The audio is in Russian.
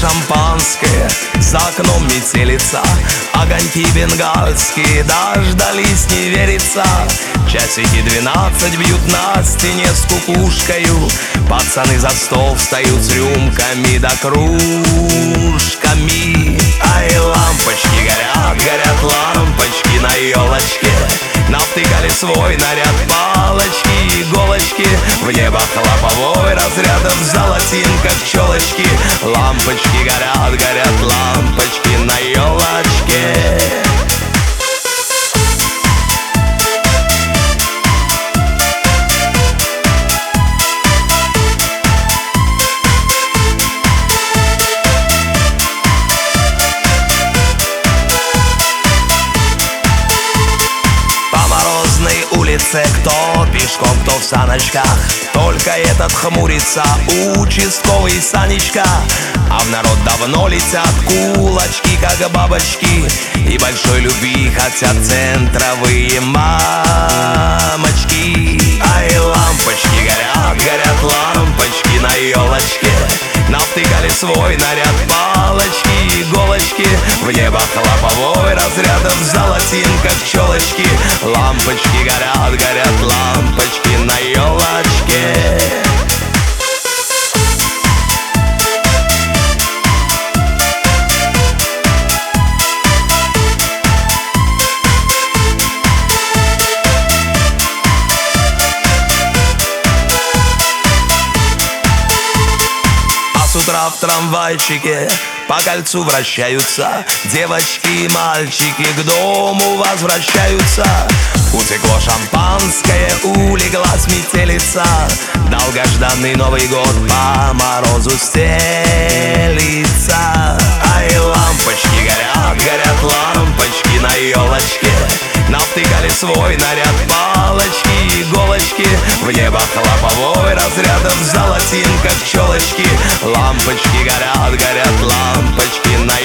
шампанское, за окном метелица, огоньки бенгальские, дождались, не верится. Часики 12 бьют на стене с кукушкою, пацаны за стол встают с рюмками да кружками. Ай, лампочки горят, горят лампочки на елочке, навтыкали свой наряд палочки, иголочки, в небо хлоповой разряд, в золотинках челочки. Лампочки горят, горят лампочки на елочке. Кто пешком, кто в саночках, только этот хмурится участковый Санечка. А в народ давно летят кулачки, как бабочки, и большой любви хотят центровые мамочки. Ай, лампочки горят, горят лампочки на елочке, навтыкали свой наряд палочки, иголочки, в небо хлоповой разряд, в золотинках челочки. Лампочки горят, горят лампочки на елочке. С утра в трамвайчике по кольцу вращаются девочки и мальчики, к дому возвращаются. Утекло шампанское, улеглась метелица, долгожданный Новый год по морозу стелится. Ай, лампочки горят, горят лампочки на елочке, навтыкали свой наряд палочки, иголочки, в небо хлоповой разряд, в золотинках челочки. Лампочки горят, горят лампочки на